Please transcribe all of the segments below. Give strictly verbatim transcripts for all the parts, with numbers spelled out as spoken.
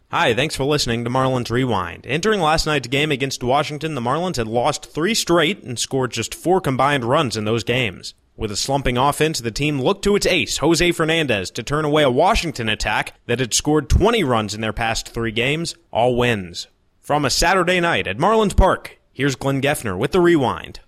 Hi, thanks for listening to Marlins Rewind. Entering last night's game against Washington, the Marlins had lost three straight and scored just four combined runs in those games. With a slumping offense, the team looked to its ace, Jose Fernandez, to turn away a Washington attack that had scored twenty runs in their past three games, all wins. From a Saturday night at Marlins Park, here's Glenn Geffner with the Rewind.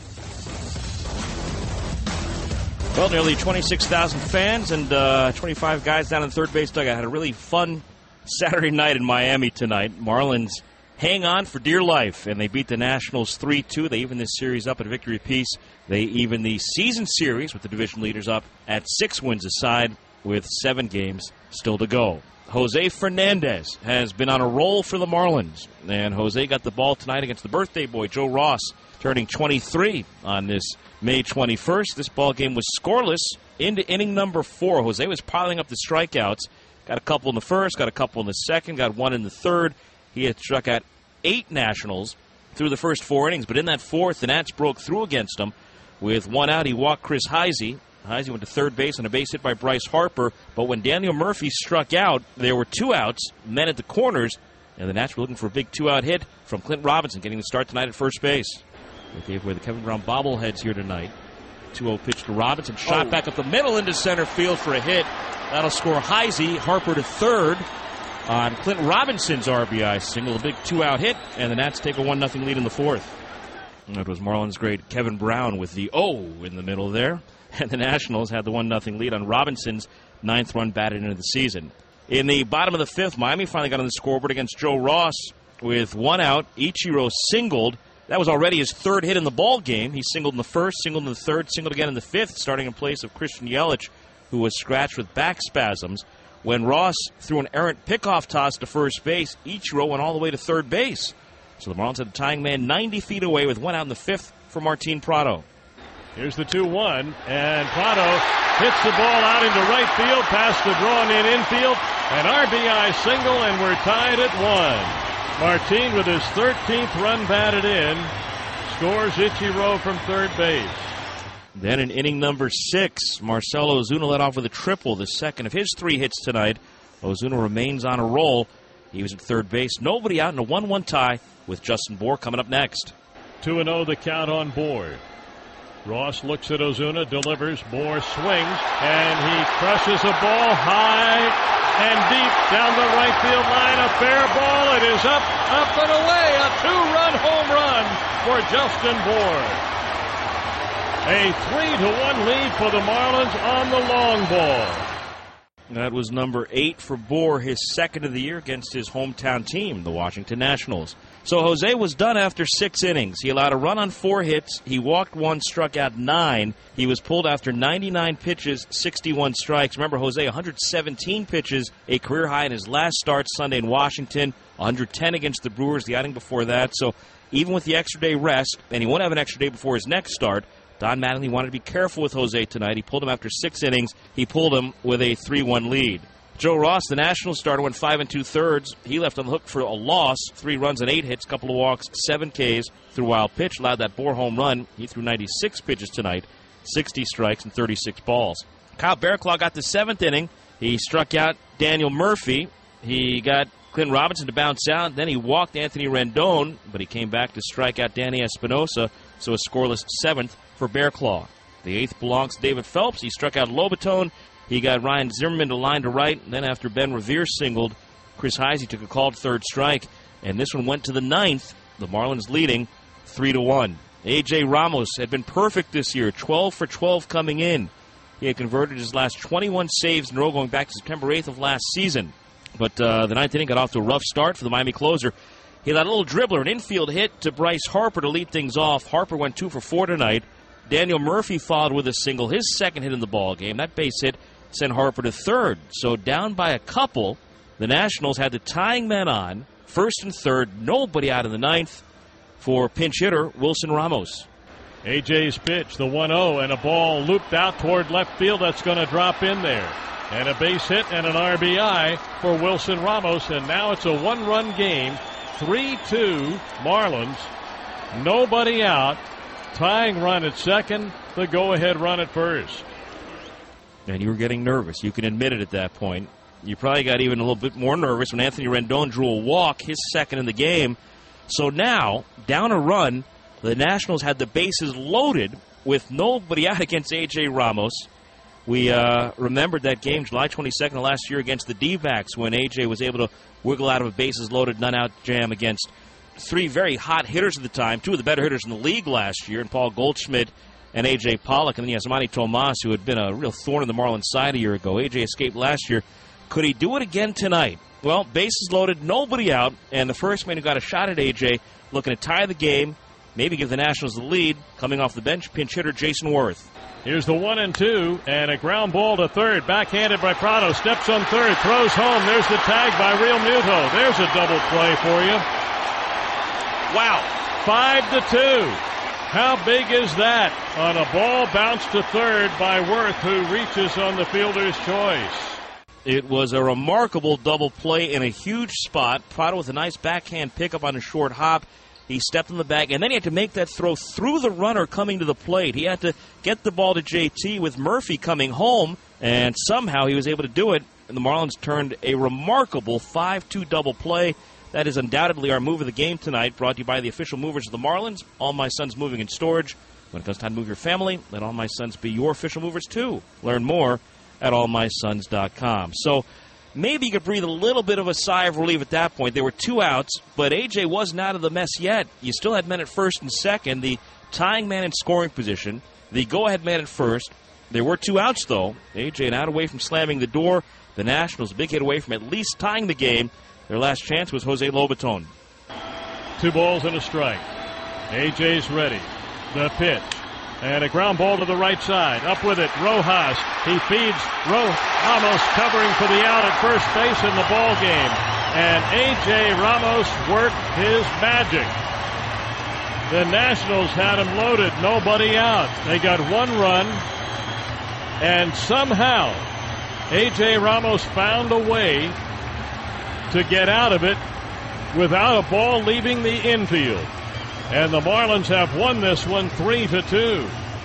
Well, nearly twenty-six thousand fans and uh, twenty-five guys down in the third base dugout had a really fun Saturday night in Miami tonight. Marlins hang on for dear life, and they beat the Nationals three two. They even this series up at a victory apiece. They even the season series with the division leaders up at six wins aside with seven games still to go. Jose Fernandez has been on a roll for the Marlins, and Jose got the ball tonight against the birthday boy, Joe Ross, turning twenty-three on this May twenty-first. This ball game was scoreless into inning number four. Jose was piling up the strikeouts. Got a couple in the first, got a couple in the second, got one in the third. He had struck out eight Nationals through the first four innings, but in that fourth, the Nats broke through against him. With one out, he walked Chris Heisey. Heisey went to third base on a base hit by Bryce Harper, but when Daniel Murphy struck out, there were two outs, men at the corners, and the Nats were looking for a big two-out hit from Clint Robinson, getting the start tonight at first base. They gave away the Kevin Brown bobbleheads here tonight. two oh pitch to Robinson, shot oh. back up the middle into center field for a hit. That'll score Heisey. Harper to third on Clint Robinson's R B I single, a big two-out hit, and the Nats take a one nothing lead in the fourth. And it was Marlins great Kevin Brown with the O in the middle there, and the Nationals had the one nothing lead on Robinson's ninth run batted into the season. In the bottom of the fifth, Miami finally got on the scoreboard against Joe Ross with one out. Ichiro singled. That was already his third hit in the ball game. He singled in the first, singled in the third, singled again in the fifth, starting in place of Christian Yelich, who was scratched with back spasms. When Ross threw an errant pickoff toss to first base, Ichiro went all the way to third base. So the Marlins had a tying man ninety feet away with one out in the fifth for Martin Prado. Here's the two one, and Prado hits the ball out into right field, past the drawn-in infield, an R B I single, and we're tied at one. Martin, with his thirteenth run batted in, scores Ichiro from third base. Then in inning number six, Marcell Ozuna led off with a triple, the second of his three hits tonight. Ozuna remains on a roll. He was at third base. Nobody out in a one one tie with Justin Bour coming up next. two and oh the count on Bour. Ross looks at Ozuna, delivers, Bour swings, and he crushes a ball high and deep down the right field line. A fair ball. It is up, up and away. A two-run home run for Justin Bour. A three to one lead for the Marlins on the long ball. That was number eight for Bour, his second of the year against his hometown team, the Washington Nationals. So Jose was done after six innings. He allowed a run on four hits. He walked one, struck out nine. He was pulled after ninety-nine pitches, sixty-one strikes. Remember, Jose, one hundred seventeen pitches, a career high in his last start Sunday in Washington, one hundred ten against the Brewers the outing before that. So even with the extra day rest, and he won't have an extra day before his next start, Don Mattingly wanted to be careful with Jose tonight. He pulled him after six innings. He pulled him with a three one lead. Joe Ross, the Nationals starter, went five and two-thirds. He left on the hook for a loss, three runs and eight hits, couple of walks, seven Ks through wild pitch, allowed that Bour home run. He threw ninety-six pitches tonight, sixty strikes and thirty-six balls. Kyle Barraclough got the seventh inning. He struck out Daniel Murphy. He got Clint Robinson to bounce out. Then he walked Anthony Rendon, but he came back to strike out Danny Espinosa, so a scoreless seventh for Barraclough. The eighth belongs to David Phelps. He struck out Lobaton. He got Ryan Zimmerman to line to right. And then after Ben Revere singled, Chris Heisey took a called third strike. And this one went to the ninth. The Marlins leading three to one. A J Ramos had been perfect this year, twelve for twelve coming in. He had converted his last twenty-one saves in a row going back to September eighth of last season. But uh, the ninth inning got off to a rough start for the Miami closer. He had a little dribbler, an infield hit to Bryce Harper to lead things off. Harper went two for four tonight. Daniel Murphy followed with a single, his second hit in the ball game. That base hit sent Harper to third. So down by a couple, the Nationals had the tying men on, first and third, nobody out in the ninth for pinch hitter Wilson Ramos. A J's pitch, the one oh, and a ball looped out toward left field that's going to drop in there. And a base hit and an R B I for Wilson Ramos, and now it's a one-run game, three two Marlins, nobody out, tying run at second, the go-ahead run at first. And you were getting nervous. You can admit it at that point. You probably got even a little bit more nervous when Anthony Rendon drew a walk, his second in the game. So now, down a run, the Nationals had the bases loaded with nobody out against A J. Ramos. We uh, remembered that game July twenty-second of last year against the D-backs when A J was able to wiggle out of a bases-loaded, none-out jam against three very hot hitters at the time, two of the better hitters in the league last year, and Paul Goldschmidt and A J. Pollock, and then Yasmani Tomas, who had been a real thorn in the Marlins' side a year ago. A J escaped last year. Could he do it again tonight? Well, bases loaded, nobody out, and the first man who got a shot at A J looking to tie the game, maybe give the Nationals the lead, coming off the bench, pinch hitter Jason Worth. Here's the one and two, and a ground ball to third. Backhanded by Prado. Steps on third. Throws home. There's the tag by Real Muto. There's a double play for you. Wow. Five to two. How big is that? On a ball bounced to third by Worth, who reaches on the fielder's choice. It was a remarkable double play in a huge spot. Prado with a nice backhand pickup on a short hop. He stepped in the bag, and then he had to make that throw through the runner coming to the plate. He had to get the ball to J T with Murphy coming home, and somehow he was able to do it, and the Marlins turned a remarkable five two double play. That is undoubtedly our move of the game tonight, brought to you by the official movers of the Marlins, All My Sons Moving and Storage. When it comes time to move your family, let All My Sons be your official movers, too. Learn more at all my sons dot com. So maybe you could breathe a little bit of a sigh of relief at that point. There were two outs, but A J wasn't out of the mess yet. You still had men at first and second, the tying man in scoring position, the go-ahead man at first. There were two outs, though. A J an out away from slamming the door. The Nationals a big hit away from at least tying the game. Their last chance was Jose Lobaton. Two balls and a strike. A J's ready. The pitch. And a ground ball to the right side. Up with it, Rojas. He feeds Ramos covering for the out at first base in the ball game. And A J. Ramos worked his magic. The Nationals had him loaded, nobody out. They got one run. And somehow, A J. Ramos found a way to get out of it without a ball leaving the infield. And the Marlins have won this one three to two.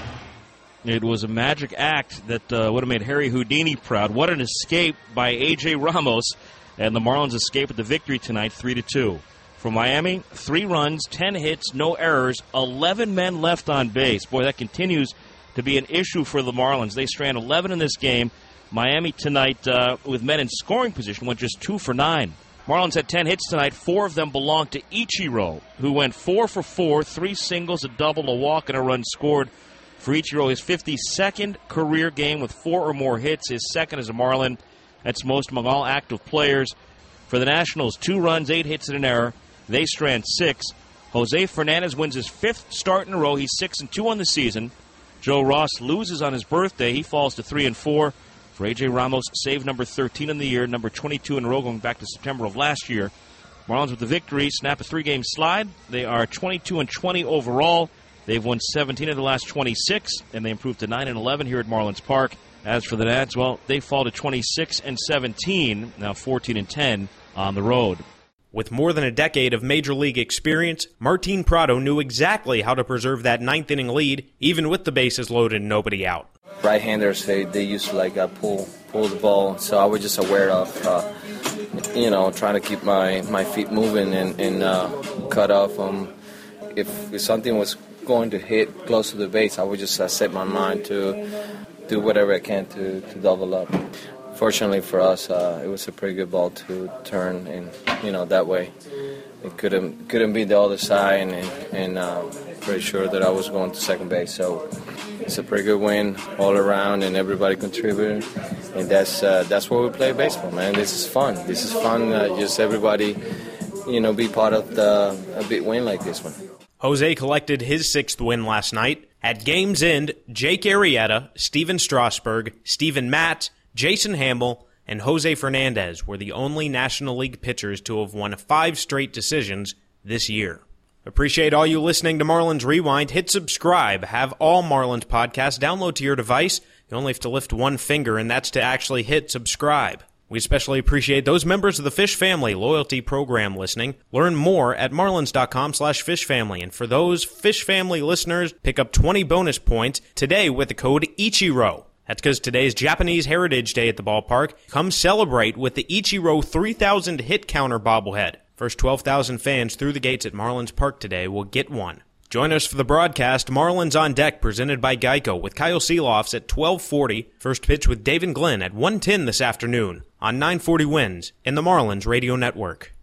It was a magic act that uh, would have made Harry Houdini proud. What an escape by A J. Ramos. And the Marlins escape with the victory tonight, three to two. For Miami, three runs, ten hits, no errors, eleven men left on base. Boy, that continues to be an issue for the Marlins. They strand eleven in this game. Miami tonight, uh, with men in scoring position, went just two for nine. Marlins had ten hits tonight. Four of them belonged to Ichiro, who went four for four, three singles, a double, a walk, and a run scored. For Ichiro, his fifty-second career game with four or more hits, his second as a Marlin. That's most among all active players. For the Nationals, two runs, eight hits, and an error. They strand six. Jose Fernandez wins his fifth start in a row. He's six and two on the season. Joe Ross loses on his birthday. He falls to three and four. For A J. Ramos, save number thirteen in the year, number twenty-two in a row going back to September of last year. Marlins with the victory, snap a three-game slide. They are twenty-two and twenty overall. They've won seventeen of the last twenty-six, and they improved to nine and eleven here at Marlins Park. As for the Nats, well, they fall to twenty-six and seventeen, now fourteen and ten on the road. With more than a decade of Major League experience, Martin Prado knew exactly how to preserve that ninth-inning lead, even with the bases loaded and nobody out. Right-handers, they, they used to like uh, pull pull the ball, so I was just aware of, uh, you know, trying to keep my, my feet moving and, and uh, cut off them. If, if something was going to hit close to the base, I would just uh, set my mind to do whatever I can to, to double up. Fortunately for us, uh, it was a pretty good ball to turn, and you know that way it couldn't couldn't be the other side, and and uh, pretty sure that I was going to second base. So it's a pretty good win all around, and everybody contributed, and that's uh, that's where we play baseball, man. This is fun. This is fun. Uh, just everybody, you know, be part of the, a big win like this one. Jose collected his sixth win last night. At game's end, Jake Arrieta, Steven Strasburg, Steven Matt, Jason Hamble, and Jose Fernandez were the only National League pitchers to have won five straight decisions this year. Appreciate all you listening to Marlins Rewind. Hit subscribe. Have all Marlins podcasts download to your device. You only have to lift one finger, and that's to actually hit subscribe. We especially appreciate those members of the Fish Family Loyalty Program listening. Learn more at marlins.com slash fish family. And for those Fish Family listeners, pick up twenty bonus points today with the code Ichiro. That's because today's Japanese Heritage Day at the ballpark. Come celebrate with the Ichiro three thousand hit counter bobblehead. First twelve thousand fans through the gates at Marlins Park today will get one. Join us for the broadcast, Marlins on Deck, presented by Geico, with Kyle Seeloffs at twelve forty. First pitch with Dave and Glenn at one ten this afternoon on nine forty Wins in the Marlins Radio Network.